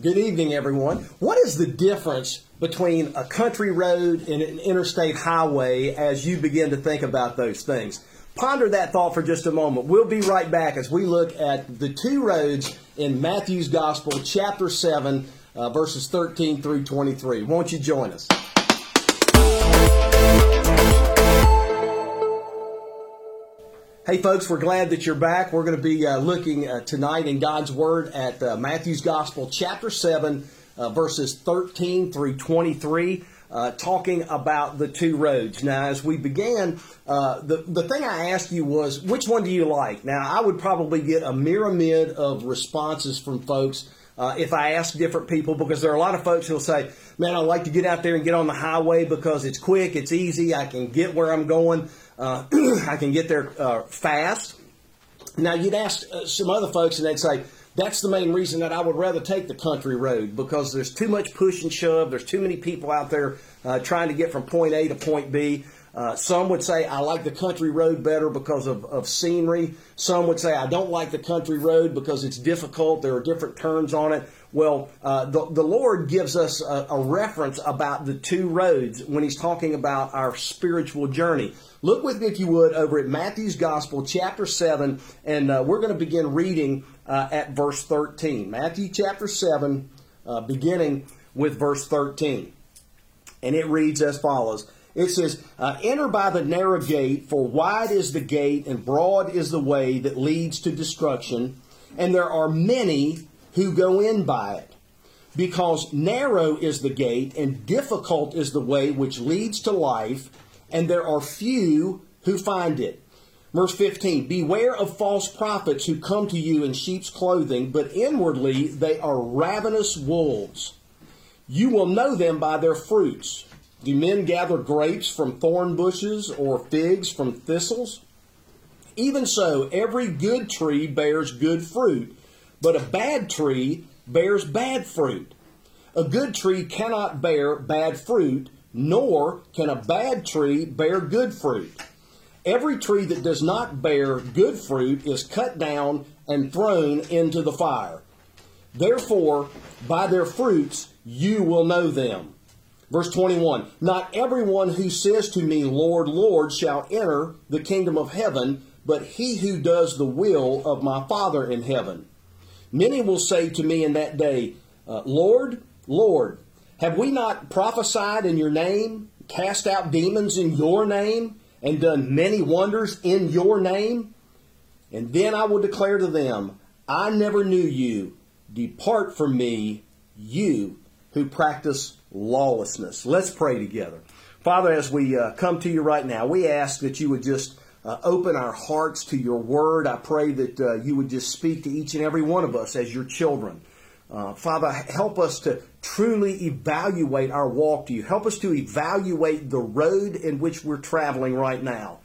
Good evening, everyone. What is the difference between a country road and an interstate highway as you begin to think about those things? Ponder that thought for just a moment. We'll be right back as we look at the two roads in Matthew's Gospel, chapter 7, verses 13 through 23. Won't you join us? Hey folks, we're glad that you're back. We're going to be looking tonight in God's Word at Matthew's Gospel, chapter 7, verses 13 through 23, talking about the two roads. Now, as we began, the thing I asked you was, which one do you like? Now, I would probably get a myriad of responses from folks if I ask different people, because there are a lot of folks who'll say, man, I like to get out there and get on the highway because it's quick, it's easy, I can get where I'm going. I can get there fast. Now, you'd ask some other folks, and they'd say, that's the main reason that I would rather take the country road, because there's too much push and shove. There's too many people out there trying to get from point A to point B. Some would say, I like the country road better because of scenery. Some would say, I don't like the country road because it's difficult. There are different turns on it. Well, the Lord gives us a reference about the two roads when He's talking about our spiritual journey. Look with me, if you would, over at Matthew's Gospel, chapter 7, and we're going to begin reading at verse 13. Matthew chapter 7, beginning with verse 13. And it reads as follows. It says, enter by the narrow gate, for wide is the gate and broad is the way that leads to destruction, and there are many who go in by it. Because narrow is the gate and difficult is the way which leads to life, and there are few who find it. Verse 15, beware of false prophets who come to you in sheep's clothing, but inwardly they are ravenous wolves. You will know them by their fruits. Do men gather grapes from thorn bushes or figs from thistles? Even so, every good tree bears good fruit, but a bad tree bears bad fruit. A good tree cannot bear bad fruit, nor can a bad tree bear good fruit. Every tree that does not bear good fruit is cut down and thrown into the fire. Therefore, by their fruits you will know them. Verse 21, not everyone who says to me, Lord, Lord, shall enter the kingdom of heaven, but he who does the will of my Father in heaven. Many will say to me in that day, Lord, Lord, have we not prophesied in your name, cast out demons in your name, and done many wonders in your name? And then I will declare to them, I never knew you. Depart from me, you who practice lawlessness. Let's pray together. Father, as we come to you right now, we ask that you would just open our hearts to your word. I pray that you would just speak to each and every one of us as your children. Father, help us to truly evaluate our walk to you. Help us to evaluate the road in which we're traveling right now.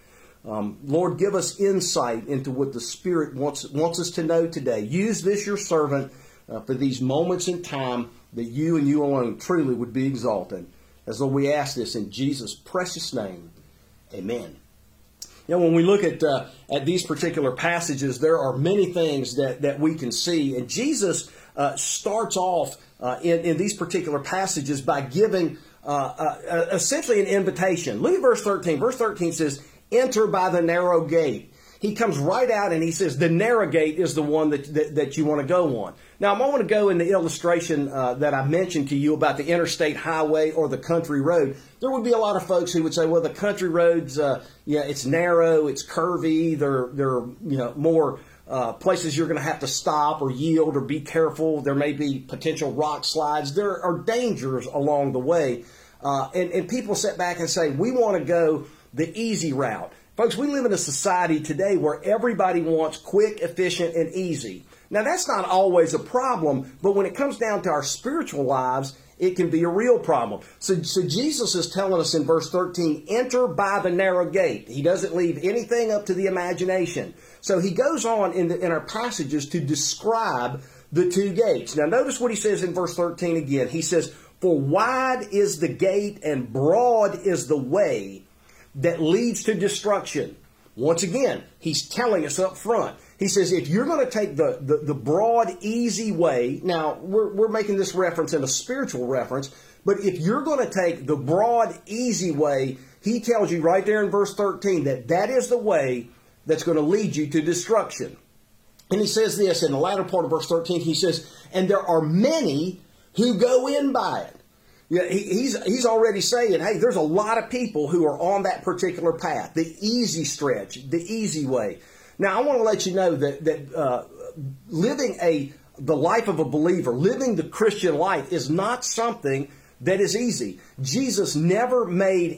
Lord, give us insight into what the Spirit wants us to know today. Use this, your servant, for these moments in time that you and you alone truly would be exalted. As though we ask this in Jesus' precious name. Amen. You know, when we look at these particular passages, there are many things that we can see. And Jesus starts off in these particular passages by giving essentially an invitation. Look at verse 13. Verse 13 says, enter by the narrow gate. He comes right out and he says, the narrow gate is the one that you want to go on. Now, I want to go in the illustration that I mentioned to you about the interstate highway or the country road. There would be a lot of folks who would say, well, the country roads, it's narrow, it's curvy, they're more places you're going to have to stop or yield or be careful. There may be potential rock slides. There are dangers along the way. And people sit back and say, we want to go the easy route. Folks, we live in a society today where everybody wants quick, efficient, and easy. Now, that's not always a problem, but when it comes down to our spiritual lives, it can be a real problem. So Jesus is telling us in verse 13, enter by the narrow gate. He doesn't leave anything up to the imagination. So he goes on in our passages to describe the two gates. Now, notice what he says in verse 13 again. He says, for wide is the gate and broad is the way that leads to destruction. Once again, he's telling us up front. He says, if you're going to take the broad, easy way, now we're making this reference in a spiritual reference, but if you're going to take the broad, easy way, he tells you right there in verse 13 that that is the way that's going to lead you to destruction. And he says this in the latter part of verse 13, he says, and there are many who go in by it. Yeah, he's already saying, hey, there's a lot of people who are on that particular path, the easy stretch, the easy way. Now, I want to let you know that living the life of a believer, living the Christian life is not something that is easy. Jesus never made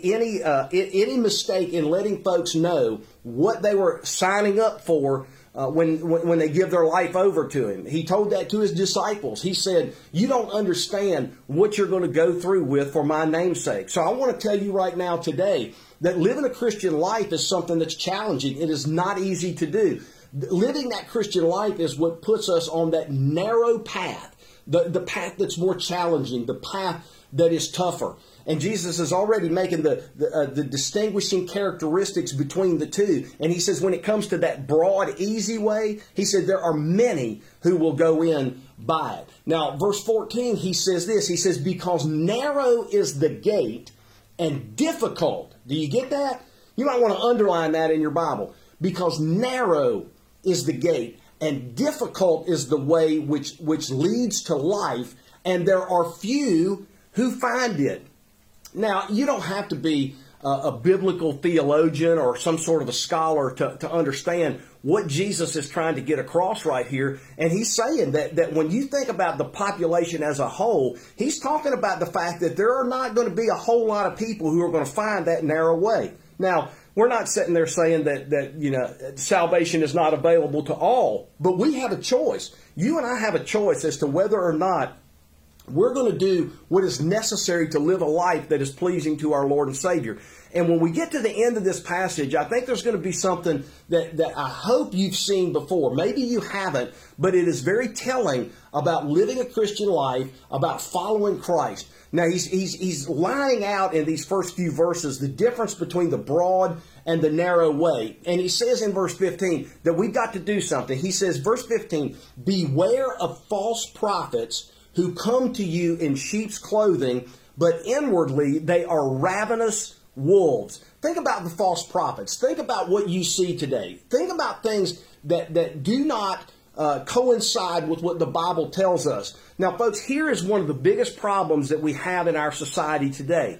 any mistake in letting folks know what they were signing up for when they give their life over to him. He told that to his disciples. He said, you don't understand what you're going to go through with for my name's sake. So I want to tell you right now today that living a Christian life is something that's challenging. It is not easy to do. Living that Christian life is what puts us on that narrow path, the path that's more challenging, the path that is tougher. And Jesus is already making the distinguishing characteristics between the two. And he says when it comes to that broad, easy way, he said there are many who will go in by it. Now, verse 14, he says this. He says, because narrow is the gate and difficult. Do you get that? You might want to underline that in your Bible. Because narrow is the gate and difficult is the way which leads to life. And there are few who find it. Now, you don't have to be a biblical theologian or some sort of a scholar to understand what Jesus is trying to get across right here. And he's saying that when you think about the population as a whole, he's talking about the fact that there are not going to be a whole lot of people who are going to find that narrow way. Now, we're not sitting there saying that salvation is not available to all, but we have a choice. You and I have a choice as to whether or not we're going to do what is necessary to live a life that is pleasing to our Lord and Savior. And when we get to the end of this passage, I think there's going to be something that I hope you've seen before. Maybe you haven't, but it is very telling about living a Christian life, about following Christ. Now, he's laying out in these first few verses the difference between the broad and the narrow way. And he says in verse 15 that we've got to do something. He says, verse 15, beware of false prophets who come to you in sheep's clothing, but inwardly they are ravenous wolves. Think about the false prophets. Think about what you see today. Think about things that do not coincide with what the Bible tells us. Now, folks, here is one of the biggest problems that we have in our society today.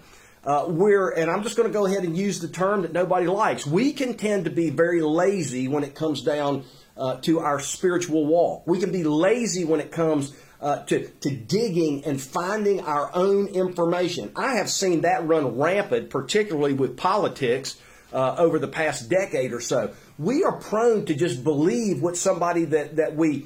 And I'm just going to go ahead and use the term that nobody likes. We can tend to be very lazy when it comes down to our spiritual walk. We can be lazy when it comes to digging and finding our own information. I have seen that run rampant, particularly with politics over the past decade or so. We are prone to just believe what somebody that we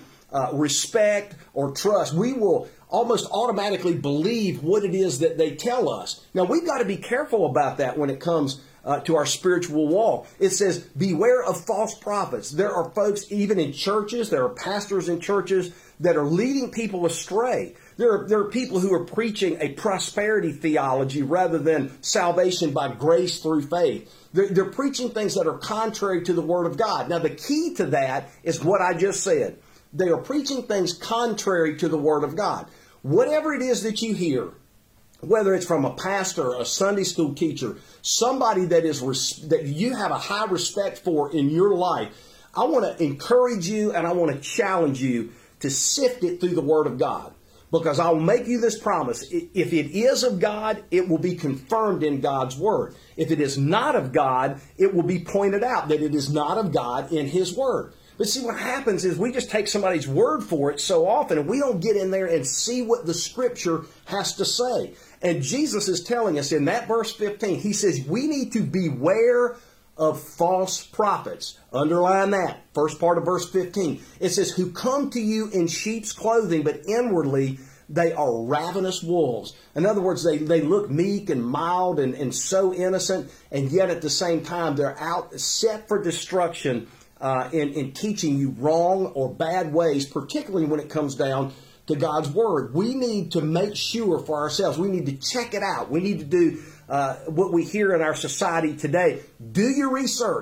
respect or trust. We will almost automatically believe what it is that they tell us. Now, we've got to be careful about that when it comes to our spiritual walk. It says, beware of false prophets. There are folks even in churches, there are pastors in churches that are leading people astray. There are people who are preaching a prosperity theology rather than salvation by grace through faith. They're preaching things that are contrary to the Word of God. Now, the key to that is what I just said. They are preaching things contrary to the Word of God. Whatever it is that you hear, whether it's from a pastor, a Sunday school teacher, somebody that you have a high respect for in your life, I want to encourage you and I want to challenge you to sift it through the Word of God. Because I'll make you this promise. If it is of God, it will be confirmed in God's Word. If it is not of God, it will be pointed out that it is not of God in His Word. But see, what happens is we just take somebody's word for it so often, and we don't get in there and see what the Scripture has to say. And Jesus is telling us in that verse 15, He says we need to beware of false prophets. Underline that, first part of verse 15. It says, who come to you in sheep's clothing, but inwardly they are ravenous wolves. In other words, they look meek and mild and so innocent, and yet at the same time they're out set for destruction in teaching you wrong or bad ways, particularly when it comes down to God's Word. We need to make sure for ourselves. We need to check it out. We need to do what we hear in our society today. Do your research.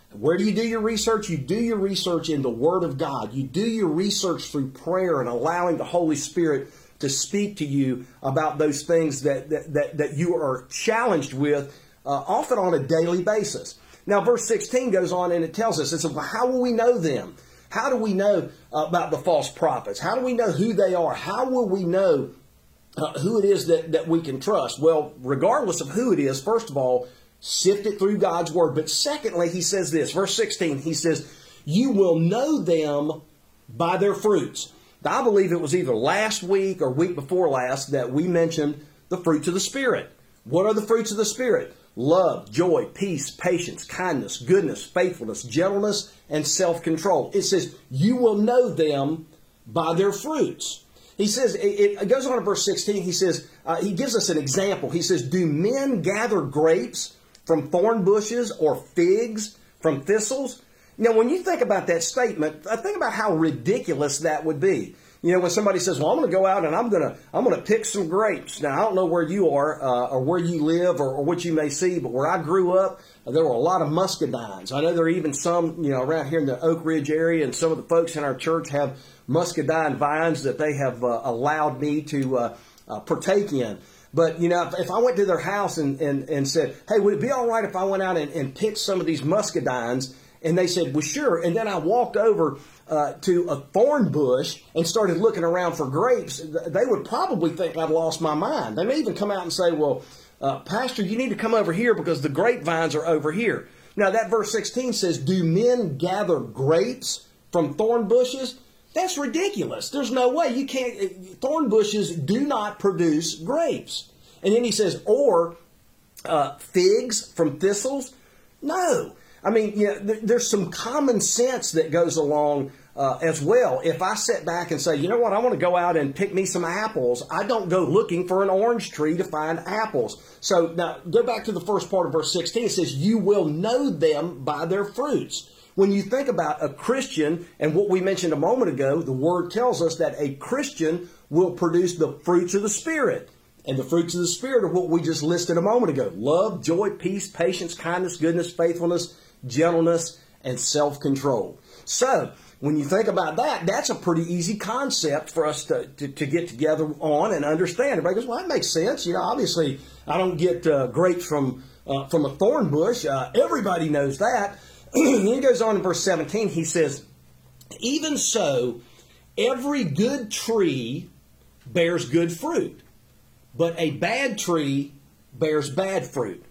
Where do you do your research? You do your research in the Word of God. You do your research through prayer and allowing the Holy Spirit to speak to you about those things that you are challenged with, often on a daily basis. Now, verse 16 goes on and it tells us, it says, well, how will we know them? How do we know about the false prophets? How do we know who they are? How will we know who it is that we can trust? Well, regardless of who it is, first of all, sift it through God's Word. But secondly, he says this, verse 16, he says, you will know them by their fruits. Now, I believe it was either last week or week before last that we mentioned the fruits of the Spirit. What are the fruits of the Spirit? Love, joy, peace, patience, kindness, goodness, faithfulness, gentleness, and self-control. It says, you will know them by their fruits. He says, it goes on in verse 16, he says, he gives us an example. He says, do men gather grapes from thorn bushes or figs from thistles? Now, when you think about that statement, think about how ridiculous that would be. You know, when somebody says, well, I'm going to go out and I'm going to pick some grapes. Now, I don't know where you are or where you live or what you may see, but where I grew up, there were a lot of muscadines. I know there are even some, around here in the Oak Ridge area, and some of the folks in our church have muscadine vines that they have allowed me to partake in. But, if I went to their house and said, hey, would it be all right if I went out and picked some of these muscadines? And they said, well, sure. And then I walked over to a thorn bush and started looking around for grapes. They would probably think I'd lost my mind. They may even come out and say, well, Pastor, you need to come over here because the grapevines are over here. Now, that verse 16 says, do men gather grapes from thorn bushes? That's ridiculous. There's no way. You can't. Thorn bushes do not produce grapes. And then he says, or figs from thistles? No. I mean, there's some common sense that goes along as well. If I sit back and say, you know what, I want to go out and pick me some apples, I don't go looking for an orange tree to find apples. So now go back to the first part of verse 16. It says, you will know them by their fruits. When you think about a Christian and what we mentioned a moment ago, the Word tells us that a Christian will produce the fruits of the Spirit. And the fruits of the Spirit are what we just listed a moment ago. Love, joy, peace, patience, kindness, goodness, faithfulness, gentleness, and self-control. So, when you think about that, that's a pretty easy concept for us to get together on and understand. Everybody goes, well, that makes sense. Obviously, I don't get grapes from a thorn bush. Everybody knows that. Then he goes on in verse 17. He says, even so, every good tree bears good fruit, but a bad tree bears bad fruit.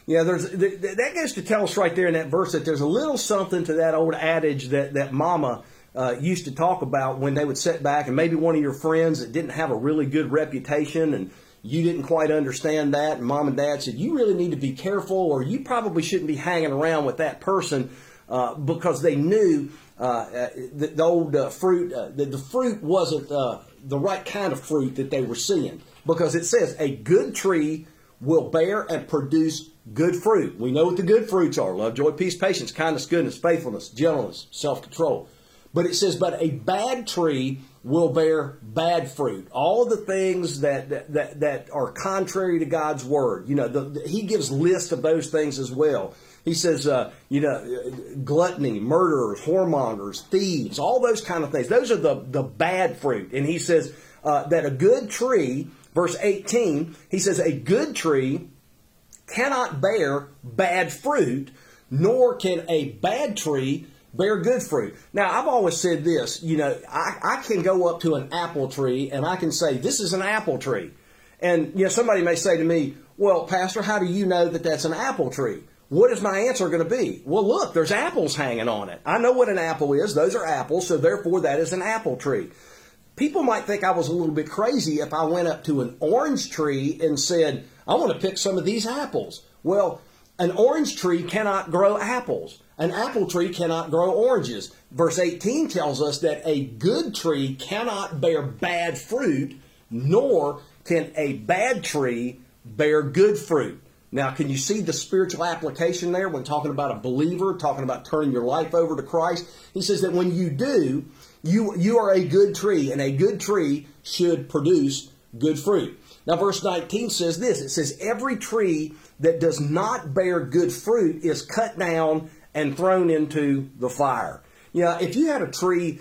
That goes to tell us right there in that verse that there's a little something to that old adage that Mama used to talk about when they would sit back and maybe one of your friends that didn't have a really good reputation and you didn't quite understand that, and Mom and Dad said, you really need to be careful, or you probably shouldn't be hanging around with that person because they knew the old fruit, the fruit wasn't the right kind of fruit that they were seeing. Because it says a good tree will bear and produce good fruit. We know what the good fruits are. Love, joy, peace, patience, kindness, goodness, faithfulness, gentleness, self-control. But it says, but a bad tree will bear bad fruit. All of the things that are contrary to God's Word. He gives lists of those things as well. He says, gluttony, murderers, whoremongers, thieves, all those kind of things. Those are the bad fruit. And he says that a good tree, verse 18, he says, a good tree cannot bear bad fruit, nor can a bad tree bear good fruit. Now, I've always said this, I can go up to an apple tree and I can say, this is an apple tree. And, somebody may say to me, well, Pastor, how do you know that that's an apple tree? What is my answer going to be? Well, look, there's apples hanging on it. I know what an apple is. Those are apples, so therefore that is an apple tree. People might think I was a little bit crazy if I went up to an orange tree and said, I want to pick some of these apples. Well, an orange tree cannot grow apples. An apple tree cannot grow oranges. Verse 18 tells us that a good tree cannot bear bad fruit, nor can a bad tree bear good fruit. Now, can you see the spiritual application there when talking about a believer, talking about turning your life over to Christ? He says that when you do, you are a good tree, and a good tree should produce good fruit. Now, verse 19 says this. It says, every tree that does not bear good fruit is cut down and thrown into the fire. If you had a tree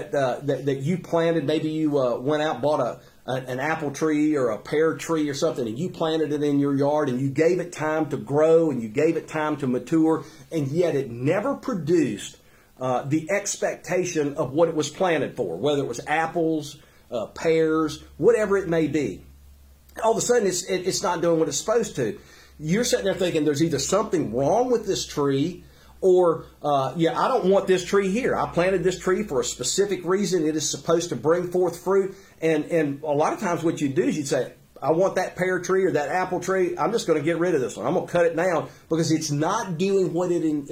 that you planted, maybe you went out and bought an apple tree or a pear tree or something, and you planted it in your yard, and you gave it time to grow, and you gave it time to mature, and yet it never produced the expectation of what it was planted for, whether it was apples, pears, whatever it may be. All of a sudden, it's not doing what it's supposed to. You're sitting there thinking there's either something wrong with this tree, or, I don't want this tree here. I planted this tree for a specific reason. It is supposed to bring forth fruit. And a lot of times what you do is you'd say, I want that pear tree or that apple tree. I'm just going to get rid of this one. I'm going to cut it down because it's not doing what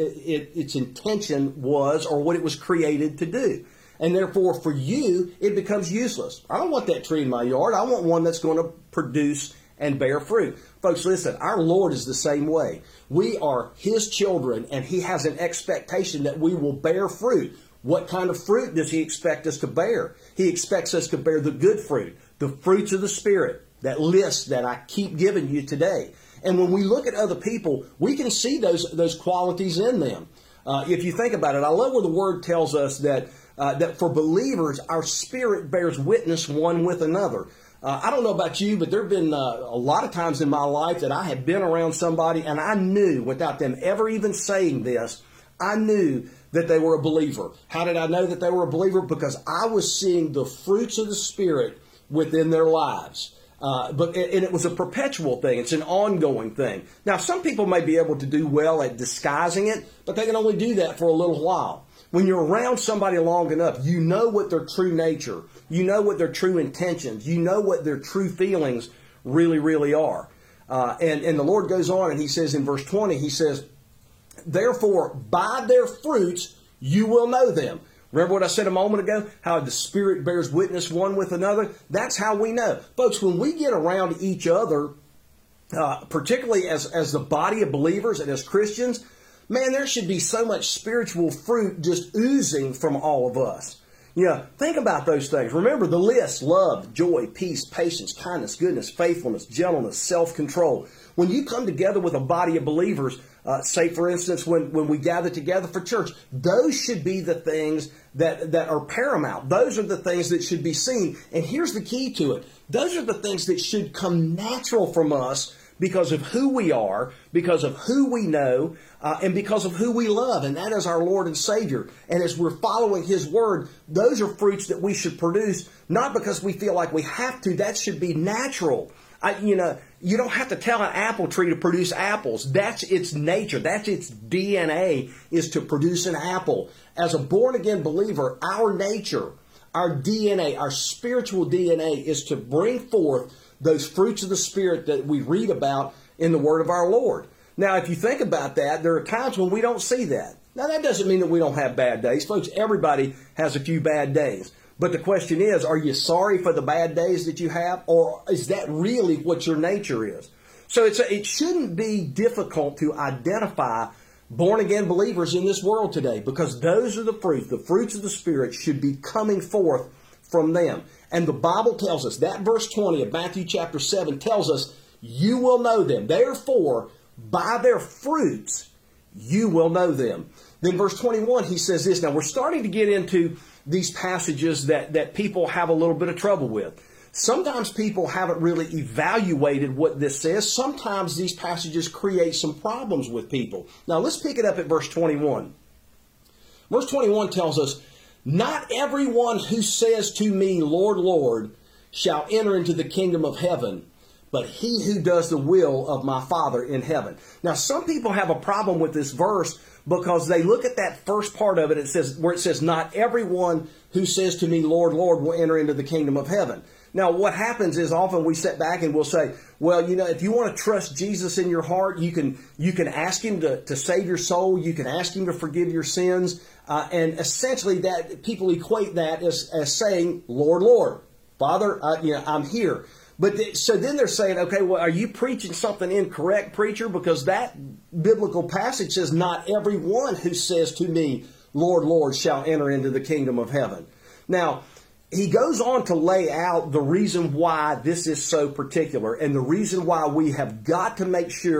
its intention was or what it was created to do. And therefore, for you, it becomes useless. I don't want that tree in my yard. I want one that's going to produce and bear fruit. Folks, listen, our Lord is the same way. We are His children, and He has an expectation that we will bear fruit. What kind of fruit does He expect us to bear? He expects us to bear the good fruit, the fruits of the Spirit, that list that I keep giving you today. And when we look at other people, we can see those qualities in them. If you think about it, I love where the Word tells us that for believers, our spirit bears witness one with another. I don't know about you, but there have been a lot of times in my life that I have been around somebody and I knew, without them ever even saying this, I knew that they were a believer. How did I know that they were a believer? Because I was seeing the fruits of the Spirit within their lives. And it was a perpetual thing. It's an ongoing thing. Now, some people may be able to do well at disguising it, but they can only do that for a little while. When you're around somebody long enough, you know what their true nature, you know what their true intentions, you know what their true feelings really, really are. And the Lord goes on and He says in verse 20, He says, therefore, by their fruits you will know them. Remember what I said a moment ago? How the Spirit bears witness one with another? That's how we know. Folks, when we get around each other, particularly as the body of believers and as Christians, man, there should be so much spiritual fruit just oozing from all of us. Think about those things. Remember the list: love, joy, peace, patience, kindness, goodness, faithfulness, gentleness, self-control. When you come together with a body of believers, say for instance when we gather together for church, those should be the things that are paramount. Those are the things that should be seen. And here's the key to it. Those are the things that should come natural from us because of who we are, because of who we know, and because of who we love, and that is our Lord and Savior. And as we're following His Word, those are fruits that we should produce, not because we feel like we have to. That should be natural. You don't have to tell an apple tree to produce apples. That's its nature. That's its DNA, is to produce an apple. As a born-again believer, our nature, our DNA, our spiritual DNA is to bring forth those fruits of the Spirit that we read about in the Word of our Lord. Now, if you think about that, there are times when we don't see that. Now, that doesn't mean that we don't have bad days. Folks, everybody has a few bad days. But the question is, are you sorry for the bad days that you have? Or is that really what your nature is? So it shouldn't be difficult to identify born-again believers in this world today, because those are the fruits of the Spirit should be coming forth from them. And the Bible tells us, that verse 20 of Matthew chapter 7 tells us, you will know them. Therefore, by their fruits, you will know them. Then verse 21, he says this. Now, we're starting to get into these passages that people have a little bit of trouble with. Sometimes people haven't really evaluated what this says. Sometimes these passages create some problems with people. Now, let's pick it up at verse 21. Verse 21 tells us, not everyone who says to me, Lord, Lord, shall enter into the kingdom of heaven, but he who does the will of my Father in heaven. Now, some people have a problem with this verse because they look at that first part of it, where it says, not everyone who says to me, Lord, Lord, will enter into the kingdom of heaven. Now, what happens is often we sit back and we'll say, well, if you want to trust Jesus in your heart, you can ask Him to save your soul. You can ask Him to forgive your sins. And essentially that people equate that as saying, Lord, Lord, Father, I'm here. But so then they're saying, okay, well, are you preaching something incorrect, preacher? Because that biblical passage says, not everyone who says to me, Lord, Lord, shall enter into the kingdom of heaven. Now, he goes on to lay out the reason why this is so particular, and the reason why we have got to make sure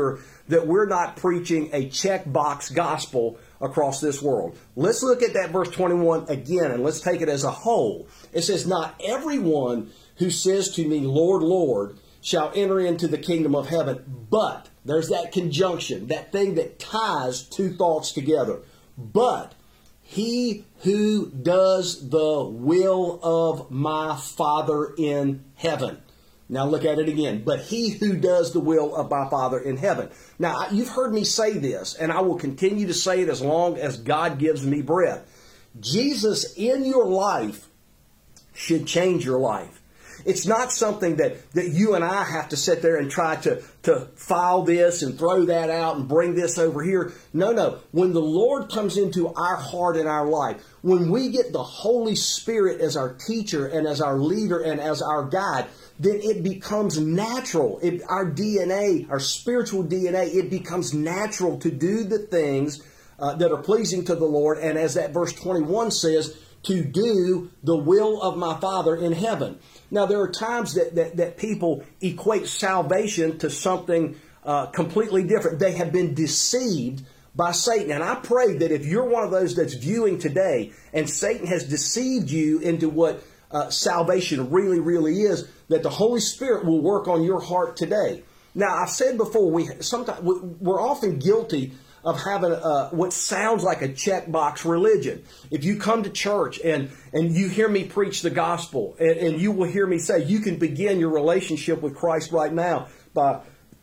that we're not preaching a checkbox gospel across this world. Let's look at that verse 21 again, and let's take it as a whole. It says, not everyone who says to me, Lord, Lord, shall enter into the kingdom of heaven, but, there's that conjunction, that thing that ties two thoughts together, but he who does the will of my Father in heaven. Now look at it again. But he who does the will of my Father in heaven. Now, you've heard me say this, and I will continue to say it as long as God gives me breath. Jesus in your life should change your life. It's not something that you and I have to sit there and try to file this and throw that out and bring this over here. No. When the Lord comes into our heart and our life, when we get the Holy Spirit as our teacher and as our leader and as our guide, then it becomes natural. Our DNA, our spiritual DNA, it becomes natural to do the things that are pleasing to the Lord. And as that verse 21 says, to do the will of my Father in heaven. Now, there are times that people equate salvation to something completely different. They have been deceived by Satan. And I pray that if you're one of those that's viewing today and Satan has deceived you into what salvation really, really is, that the Holy Spirit will work on your heart today. Now, I've said before, we're often guilty of having what sounds like a checkbox religion. If you come to church and you hear me preach the gospel, and you will hear me say you can begin your relationship with Christ right now by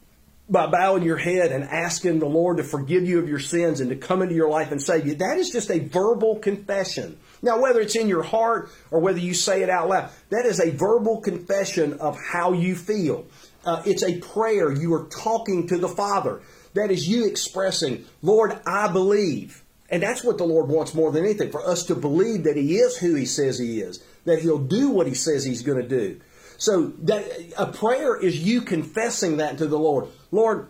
bowing your head and asking the Lord to forgive you of your sins and to come into your life and save you. That is just a verbal confession. Now, whether it's in your heart or whether you say it out loud, that is a verbal confession of how you feel. It's a prayer. You are talking to the Father. That is you expressing, Lord, I believe. And that's what the Lord wants more than anything, for us to believe that He is who He says He is, that He'll do what He says He's going to do. So that a prayer is you confessing that to the Lord. Lord,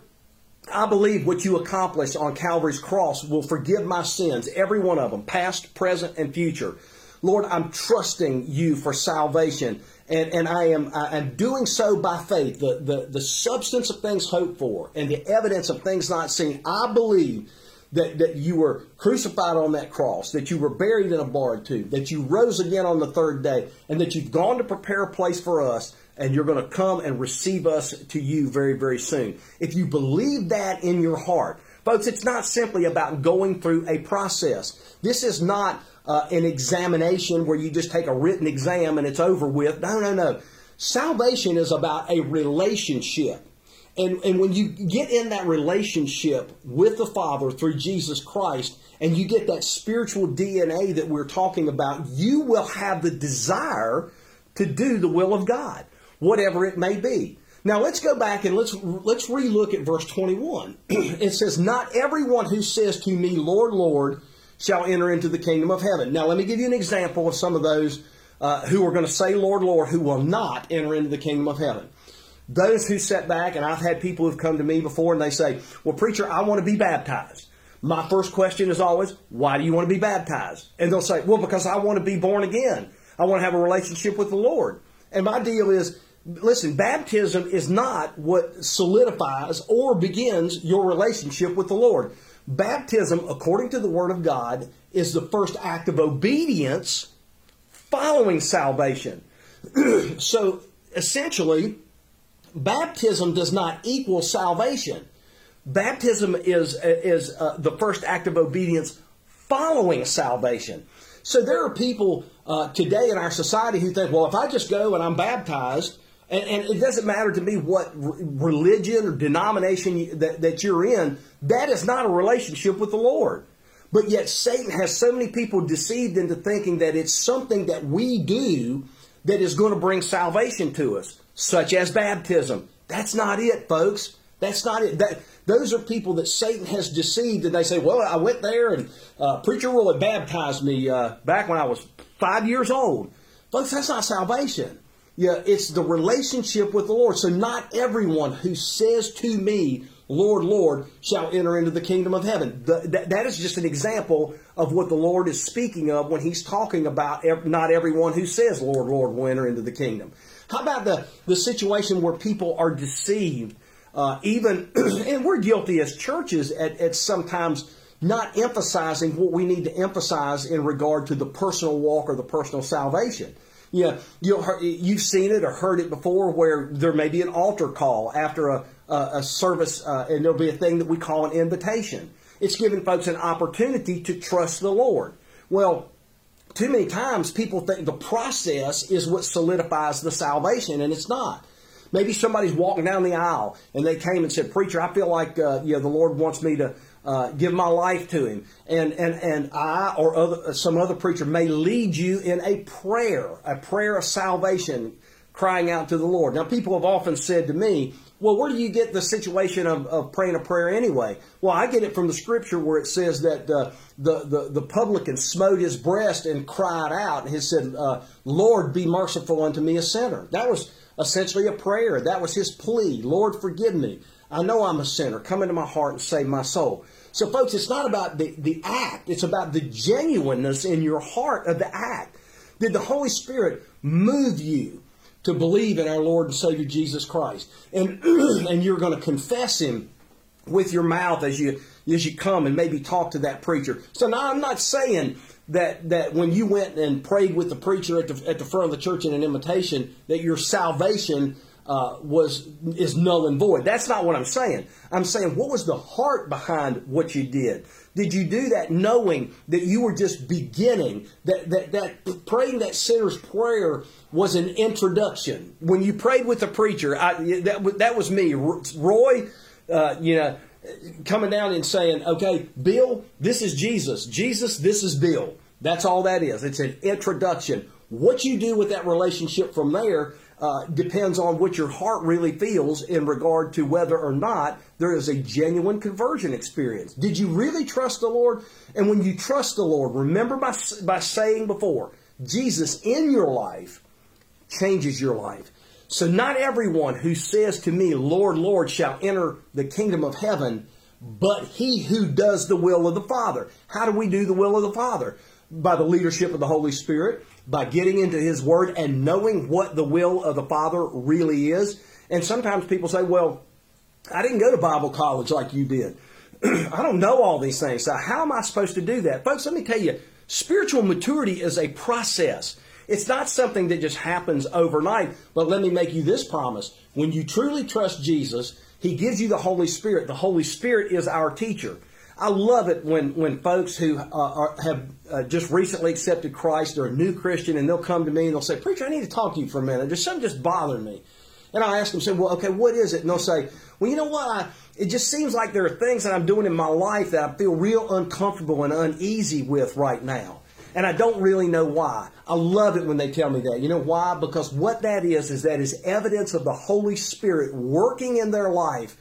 I believe what you accomplished on Calvary's cross will forgive my sins, every one of them, past, present, and future. Lord, I'm trusting you for salvation, and I'm doing so by faith. The substance of things hoped for and the evidence of things not seen. I believe that you were crucified on that cross, that you were buried in a barn tomb, that you rose again on the third day, and that you've gone to prepare a place for us, and you're going to come and receive us to you very, very soon. If you believe that in your heart, folks, it's not simply about going through a process. This is not an examination where you just take a written exam and it's over with. No. Salvation is about a relationship. And when you get in that relationship with the Father through Jesus Christ, and you get that spiritual DNA that we're talking about, you will have the desire to do the will of God, whatever it may be. Now let's go back and let's relook at verse 21. It says, not everyone who says to me, Lord, Lord, shall enter into the kingdom of heaven. Now let me give you an example of some of those who are going to say, Lord, Lord, who will not enter into the kingdom of heaven. Those who sit back, and I've had people who've come to me before and they say, well, preacher, I want to be baptized. My first question is always, why do you want to be baptized? And they'll say, well, because I want to be born again. I want to have a relationship with the Lord. And my deal is, listen, baptism is not what solidifies or begins your relationship with the Lord. Baptism, according to the Word of God, is the first act of obedience following salvation. So, essentially, baptism does not equal salvation. Baptism is the first act of obedience following salvation. So there are people today in our society who think, well, if I just go and I'm baptized, and it doesn't matter to me what religion or denomination that you're in, that is not a relationship with the Lord. But yet Satan has so many people deceived into thinking that it's something that we do that is going to bring salvation to us, such as baptism. That's not it, folks. That's not it. Those are people that Satan has deceived, and they say, well, I went there and preacher really baptized me back when I was 5 years old. Folks, that's not salvation. Yeah, it's the relationship with the Lord. So not everyone who says to me, Lord, Lord, shall enter into the kingdom of heaven. That is just an example of what the Lord is speaking of when He's talking about not everyone who says, Lord, Lord, will enter into the kingdom. How about the situation where people are deceived Even, and we're guilty as churches at sometimes not emphasizing what we need to emphasize in regard to the personal walk or the personal salvation. You've seen it or heard it before where there may be an altar call after a service, and there'll be a thing that we call an invitation. It's giving folks an opportunity to trust the Lord. Well, too many times people think the process is what solidifies the salvation, and it's not. Maybe somebody's walking down the aisle and they came and said, "Preacher, I feel like the Lord wants me to give my life to Him," and I or some other preacher may lead you in a prayer of salvation, crying out to the Lord. Now, people have often said to me, "Well, where do you get the situation of praying a prayer anyway?" Well, I get it from the Scripture where it says that the publican smote his breast and cried out, and he said, "Lord, be merciful unto me, a sinner." That was essentially a prayer. That was his plea. "Lord, forgive me. I know I'm a sinner. Come into my heart and save my soul." So, folks, it's not about the act. It's about the genuineness in your heart of the act. Did the Holy Spirit move you to believe in our Lord and Savior Jesus Christ? And you're going to confess Him with your mouth as you come and maybe talk to that preacher. So now I'm not saying that when you went and prayed with the preacher at the front of the church in an invitation that your salvation is null and void. That's not what I'm saying. I'm saying, what was the heart behind what you did? Did you do that knowing that you were just beginning, that praying that sinner's prayer was an introduction? When you prayed with the preacher, that was me, Roy, coming down and saying, "Okay, Bill, this is Jesus. Jesus, this is Bill." That's all that is. It's an introduction. What you do with that relationship from there depends on what your heart really feels in regard to whether or not there is a genuine conversion experience. Did you really trust the Lord? And when you trust the Lord, remember by saying before, Jesus in your life changes your life. So not everyone who says to me, "Lord, Lord," shall enter the kingdom of heaven, but he who does the will of the Father. How do we do the will of the Father? By the leadership of the Holy Spirit, by getting into His Word and knowing what the will of the Father really is. And sometimes people say, "Well, I didn't go to Bible college like you did. I don't know all these things. So how am I supposed to do that?" Folks, let me tell you, spiritual maturity is a process. It's not something that just happens overnight. But let me make you this promise. When you truly trust Jesus, He gives you the Holy Spirit. The Holy Spirit is our teacher. I love it when folks who have just recently accepted Christ or a new Christian, and they'll come to me and they'll say, "Preacher, I need to talk to you for a minute. There's something just bothering me." And I ask them, say, "Well, okay, what is it?" And they'll say, "Well, you know what? It just seems like there are things that I'm doing in my life that I feel real uncomfortable and uneasy with right now. And I don't really know why." I love it when they tell me that. You know why? Because what that is that is evidence of the Holy Spirit working in their life,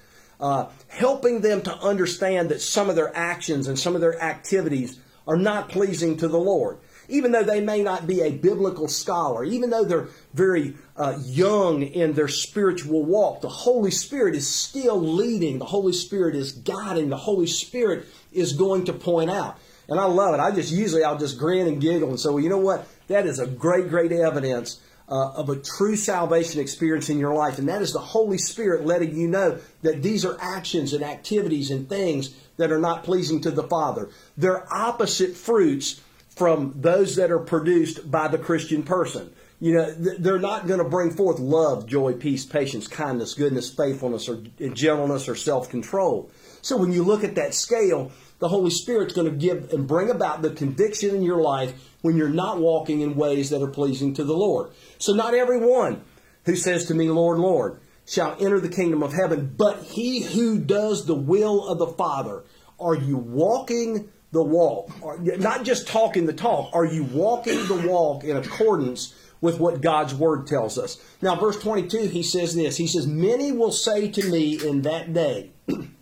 helping them to understand that some of their actions and some of their activities are not pleasing to the Lord. Even though they may not be a biblical scholar, even though they're very young in their spiritual walk, the Holy Spirit is still leading. The Holy Spirit is guiding. The Holy Spirit is going to point out. And I love it. I'll just grin and giggle and say, "Well, you know what? That is a great, great evidence of a true salvation experience in your life." And that is the Holy Spirit letting you know that these are actions and activities and things that are not pleasing to the Father. They're opposite fruits from those that are produced by the Christian person. They're not going to bring forth love, joy, peace, patience, kindness, goodness, faithfulness, or gentleness, or self-control. So when you look at that scale, the Holy Spirit's going to give and bring about the conviction in your life when you're not walking in ways that are pleasing to the Lord. So not everyone who says to me, "Lord, Lord," shall enter the kingdom of heaven, but he who does the will of the Father. Are you walking the walk? Not just talking the talk. Are you walking the walk in accordance with what God's Word tells us? Now, verse 22, he says this. He says, "Many will say to me in that day,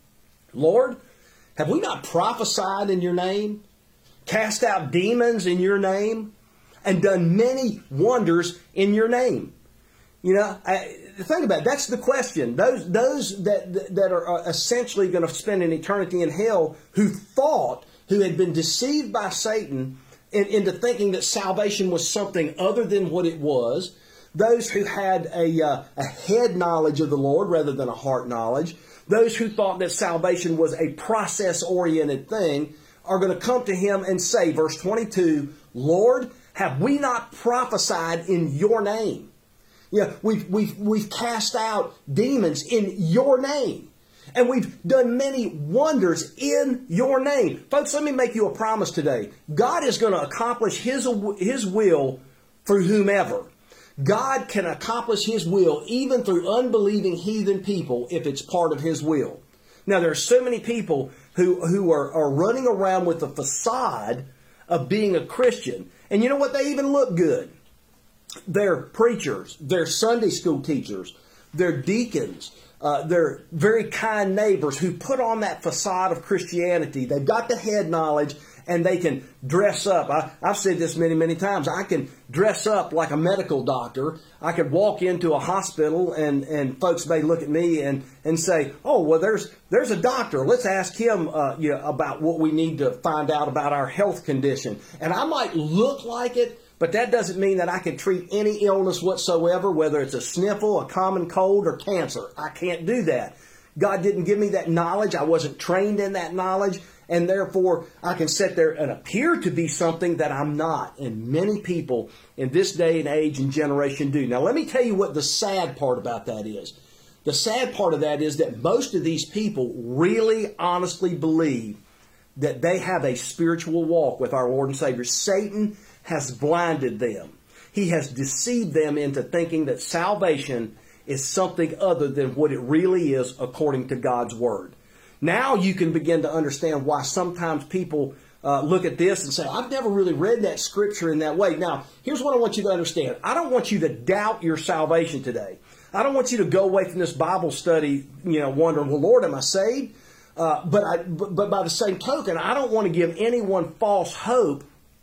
'Lord, have we not prophesied in your name, cast out demons in your name, and done many wonders in your name?'" Think about it. That's the question. Those that are essentially going to spend an eternity in hell who had been deceived by Satan into thinking that salvation was something other than what it was, those who had a head knowledge of the Lord rather than a heart knowledge, those who thought that salvation was a process-oriented thing, are going to come to him and say, verse 22, Lord, have we not prophesied in your name? Yeah, we've cast out demons in your name. And we've done many wonders in your name. Folks, let me make you a promise today. God is going to accomplish His will through whomever. God can accomplish His will even through unbelieving heathen people if it's part of His will. Now, there are so many people who are running around with the facade of being a Christian. And you know what? They even look good. They're preachers. They're Sunday school teachers. They're deacons. They're very kind neighbors who put on that facade of Christianity. They've got the head knowledge and they can dress up. I've said this many, many times. I can dress up like a medical doctor. I could walk into a hospital and folks may look at me and say, oh, well, there's a doctor. Let's ask him about what we need to find out about our health condition. And I might look like it, but that doesn't mean that I can treat any illness whatsoever, whether it's a sniffle, a common cold, or cancer. I can't do that. God didn't give me that knowledge. I wasn't trained in that knowledge. And therefore, I can sit there and appear to be something that I'm not. And many people in this day and age and generation do. Now, let me tell you what the sad part about that is. The sad part of that is that most of these people really honestly believe that they have a spiritual walk with our Lord and Savior. Satan has blinded them. He has deceived them into thinking that salvation is something other than what it really is according to God's Word. Now you can begin to understand why sometimes people look at this and say, I've never really read that scripture in that way. Now, here's what I want you to understand. I don't want you to doubt your salvation today. I don't want you to go away from this Bible study, wondering, well, Lord, am I saved? But by the same token, I don't want to give anyone false hope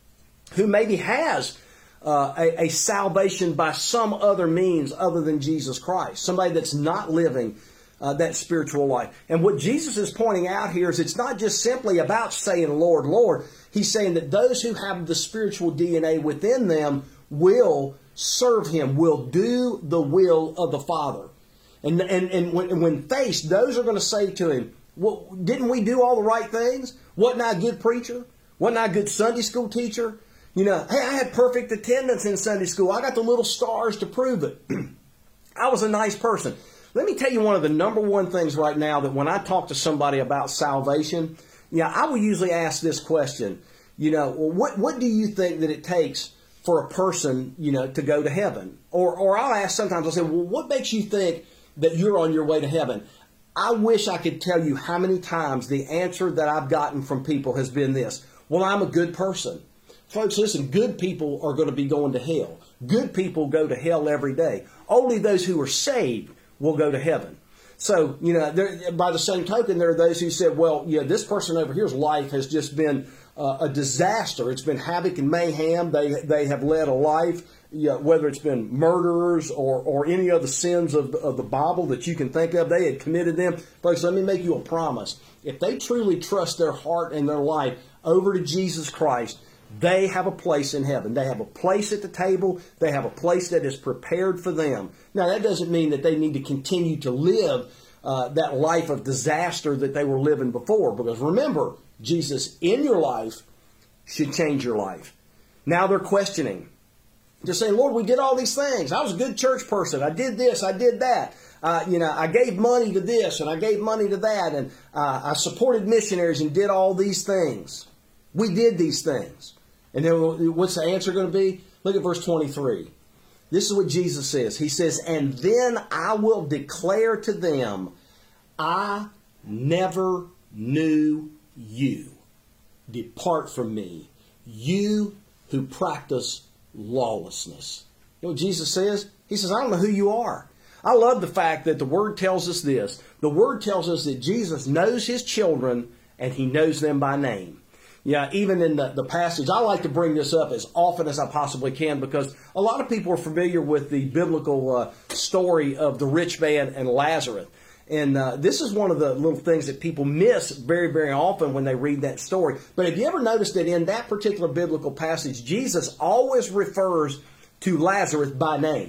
who maybe has a salvation by some other means other than Jesus Christ. Somebody that's not living that spiritual life. And what Jesus is pointing out here is it's not just simply about saying, Lord, Lord. He's saying that those who have the spiritual DNA within them will serve Him, will do the will of the Father. And when faced, those are going to say to Him, well, didn't we do all the right things? Wasn't I a good preacher? Wasn't I a good Sunday school teacher? Hey, I had perfect attendance in Sunday school. I got the little stars to prove it. I was a nice person. Let me tell you one of the number one things right now that when I talk to somebody about salvation, I will usually ask this question. What do you think that it takes for a person, to go to heaven? Or I'll ask sometimes, I'll say, well, what makes you think that you're on your way to heaven? I wish I could tell you how many times the answer that I've gotten from people has been this. Well, I'm a good person. Folks, listen, good people are going to be going to hell. Good people go to hell every day. Only those who are saved will go to heaven. So, by the same token, there are those who said, well, this person over here's life has just been a disaster. It's been havoc and mayhem. They have led a life, whether it's been murderers or any other sins of the Bible that you can think of, they had committed them. Folks, let me make you a promise. If they truly trust their heart and their life over to Jesus Christ, they have a place in heaven. They have a place at the table. They have a place that is prepared for them. Now, that doesn't mean that they need to continue to live that life of disaster that they were living before. Because remember, Jesus in your life should change your life. Now they're questioning. They're saying, Lord, we did all these things. I was a good church person. I did this. I did that. I gave money to this and I gave money to that. And I supported missionaries and did all these things. We did these things. And then what's the answer going to be? Look at verse 23. This is what Jesus says. He says, and then I will declare to them, I never knew you. Depart from me, you who practice lawlessness. You know what Jesus says? He says, I don't know who you are. I love the fact that the Word tells us this. The Word tells us that Jesus knows His children and He knows them by name. Even in the passage, I like to bring this up as often as I possibly can because a lot of people are familiar with the biblical story of the rich man and Lazarus. And this is one of the little things that people miss very, very often when they read that story. But have you ever noticed that in that particular biblical passage, Jesus always refers to Lazarus by name?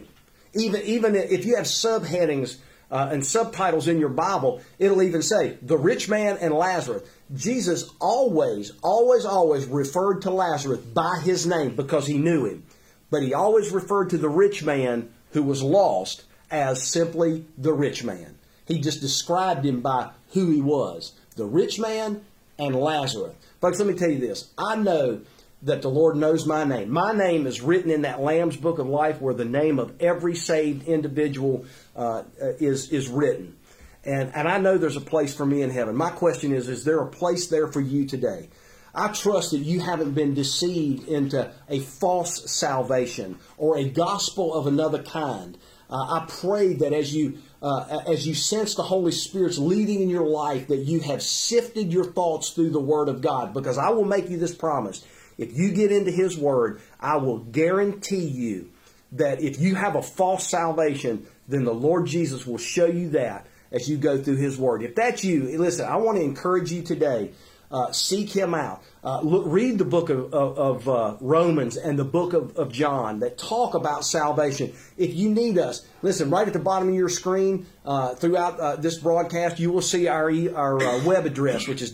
Even if you have subheadings and subtitles in your Bible, it'll even say the rich man and Lazarus. Jesus always referred to Lazarus by his name because he knew him. But he always referred to the rich man who was lost as simply the rich man. He just described him by who he was, the rich man and Lazarus. Folks, let me tell you this. I know that the Lord knows my name. My name is written in that Lamb's Book of Life where the name of every saved individual is written. And I know there's a place for me in heaven. My question is there a place there for you today? I trust that you haven't been deceived into a false salvation or a gospel of another kind. I pray that as you sense the Holy Spirit's leading in your life, that you have sifted your thoughts through the Word of God. Because I will make you this promise. If you get into His Word, I will guarantee you that if you have a false salvation, then the Lord Jesus will show you that as you go through His Word. If that's you, listen, I want to encourage you today. Seek Him out. Read the book of Romans and the book of John that talk about salvation. If you need us, listen, right at the bottom of your screen throughout this broadcast, you will see our web address, which is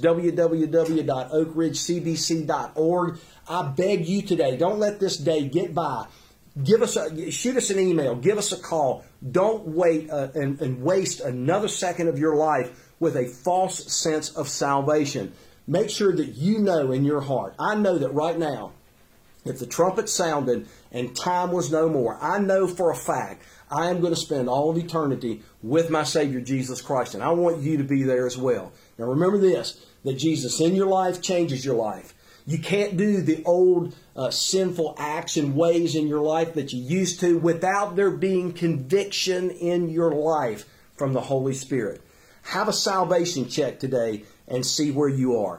www.oakridgecbc.org. I beg you today, don't let this day get by. Shoot us an email. Give us a call. Don't wait and waste another second of your life with a false sense of salvation. Make sure that you know in your heart. I know that right now, if the trumpet sounded and time was no more, I know for a fact I am going to spend all of eternity with my Savior Jesus Christ. And I want you to be there as well. Now remember this, that Jesus in your life changes your life. You can't do the old sinful acts and ways in your life that you used to without there being conviction in your life from the Holy Spirit. Have a salvation check today and see where you are.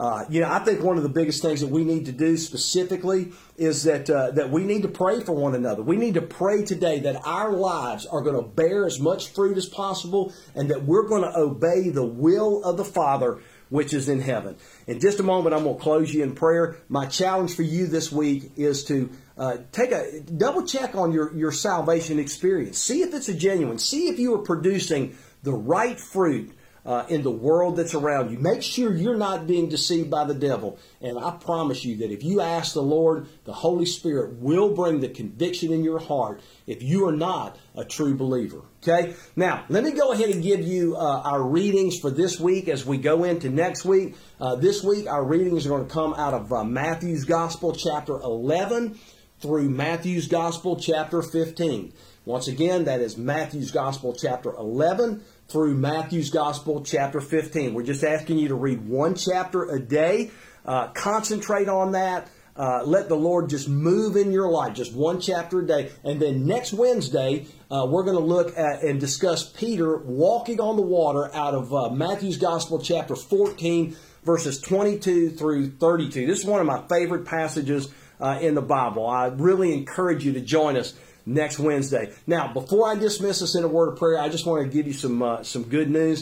I think one of the biggest things that we need to do specifically is that we need to pray for one another. We need to pray today that our lives are going to bear as much fruit as possible and that we're going to obey the will of the Father which is in heaven. In just a moment, I'm going to close you in prayer. My challenge for you this week is to take a double check on your salvation experience. See if it's a genuine. See if you are producing the right fruit in the world that's around you. Make sure you're not being deceived by the devil. And I promise you that if you ask the Lord, the Holy Spirit will bring the conviction in your heart if you are not a true believer. Okay? Now, let me go ahead and give you our readings for this week as we go into next week. This week, our readings are going to come out of Matthew's Gospel, chapter 11, through Matthew's Gospel, chapter 15. Once again, that is Matthew's Gospel, chapter 11, through Matthew's Gospel, chapter 15. We're just asking you to read one chapter a day. Concentrate on that. Let the Lord just move in your life, just one chapter a day. And then next Wednesday, we're going to look at and discuss Peter walking on the water out of Matthew's Gospel, chapter 14, verses 22 through 32. This is one of my favorite passages in the Bible. I really encourage you to join us next Wednesday. Now, before I dismiss us in a word of prayer, I just want to give you some good news.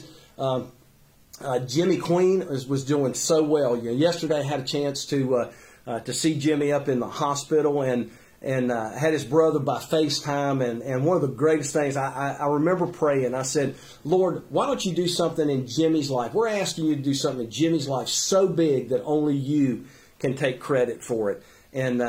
Jimmy Queen was doing so well. Yesterday I had a chance to see Jimmy up in the hospital and had his brother by FaceTime. And one of the greatest things, I remember praying. I said, Lord, why don't you do something in Jimmy's life? We're asking you to do something in Jimmy's life so big that only you can take credit for it. And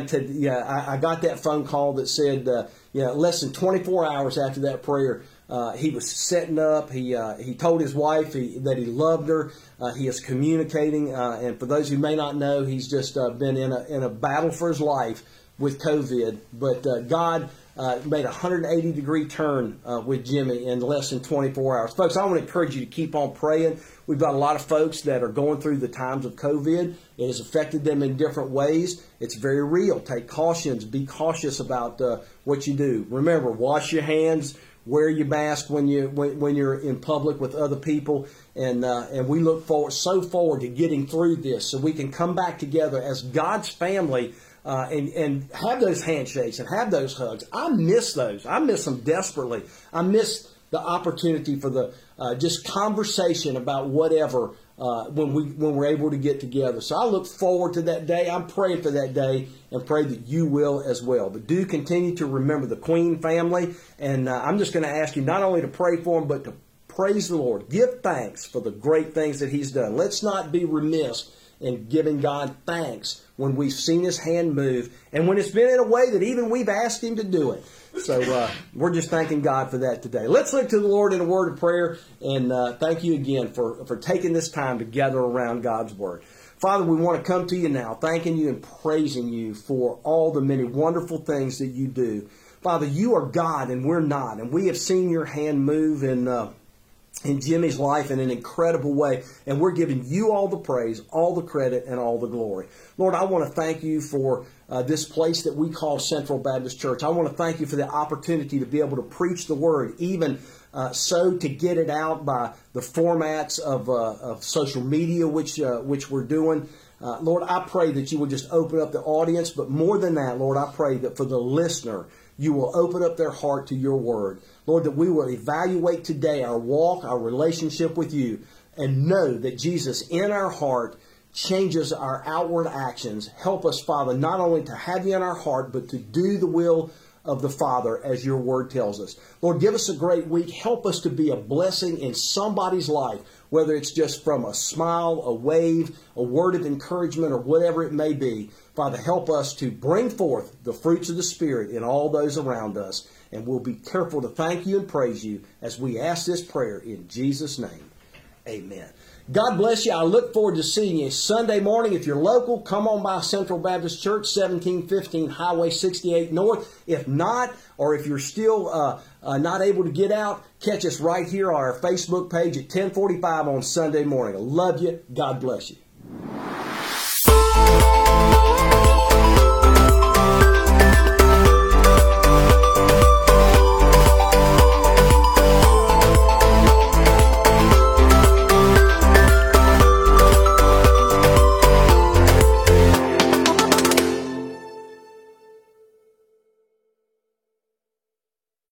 I got that phone call that said, less than 24 hours after that prayer, he was setting up. He told his wife that he loved her. He is communicating. And for those who may not know, he's just been in a battle for his life with COVID. But God made a 180-degree turn with Jimmy in less than 24 hours. Folks, I want to encourage you to keep on praying. We've got a lot of folks that are going through the times of COVID. It has affected them in different ways. It's very real. Take cautions. Be cautious about what you do. Remember, wash your hands. Wear your mask when you're in public with other people. And we look forward to getting through this so we can come back together as God's family and have those handshakes and have those hugs. I miss those. I miss them desperately. I miss the opportunity for the just conversation about whatever when we're able to get together. So I look forward to that day. I'm praying for that day and pray that you will as well. But do continue to remember the Queen family. And I'm just going to ask you not only to pray for them, but to praise the Lord. Give thanks for the great things that He's done. Let's not be remiss in giving God thanks when we've seen His hand move and when it's been in a way that even we've asked Him to do it. So we're just thanking God for that today. Let's look to the Lord in a word of prayer, and thank you again for taking this time to gather around God's Word. Father, we want to come to you now, thanking you and praising you for all the many wonderful things that you do. Father, you are God and we're not, and we have seen your hand move in Jimmy's life in an incredible way. And we're giving you all the praise, all the credit, and all the glory. Lord, I want to thank you for this place that we call Central Baptist Church. I want to thank you for the opportunity to be able to preach the Word, even so to get it out by the formats of social media, which we're doing. Lord, I pray that you will just open up the audience. But more than that, Lord, I pray that for the listener, you will open up their heart to your word. Lord, that we will evaluate today our walk, our relationship with you, and know that Jesus in our heart changes our outward actions. Help us, Father, not only to have you in our heart, but to do the will of the Father as your word tells us. Lord, give us a great week. Help us to be a blessing in somebody's life, whether it's just from a smile, a wave, a word of encouragement, or whatever it may be. Father, help us to bring forth the fruits of the Spirit in all those around us. And we'll be careful to thank you and praise you as we ask this prayer in Jesus' name. Amen. God bless you. I look forward to seeing you Sunday morning. If you're local, come on by Central Baptist Church, 1715 Highway 68 North. If not, or if you're still not able to get out, catch us right here on our Facebook page at 10:45 on Sunday morning. I love you. God bless you.